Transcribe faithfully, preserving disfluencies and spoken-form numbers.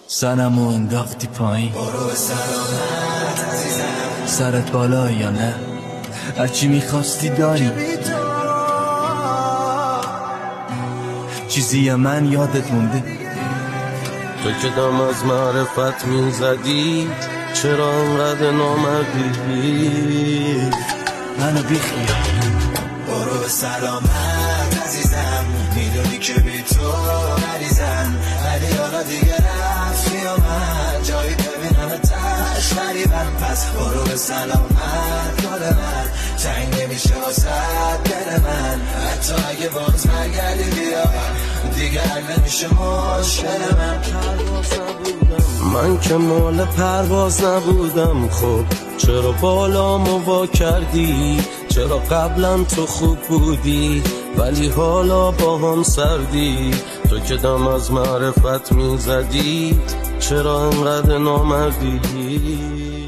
سنمو انداختی پایین، برو سلامت عزیزم. سرت بالا یا نه؟ هرچی میخواستی داری، چیزی من یادت مونده؟ تو که دم از معرفت میزدی، چرا انقدر نامردی؟ منو بیخیال. برو سلامت عزیزم، میدونی که بی تو مریضم، ولی حالا دیگه رفتی و من جایی ببینم تش غریبم. پس برو به سلامت گل من، تنگ نمیشه واسد دل من، حتی اگه باز برگردی بیا دیگر نمیشه مشکل من. من که مال پرواز نبودم، خب چرا بالامو وا کردی؟ چرا قبلا تو خوب بودی ولی حالا با هم سردی؟ تو که دم از معرفت میزدی، چرا انقدر نامردی؟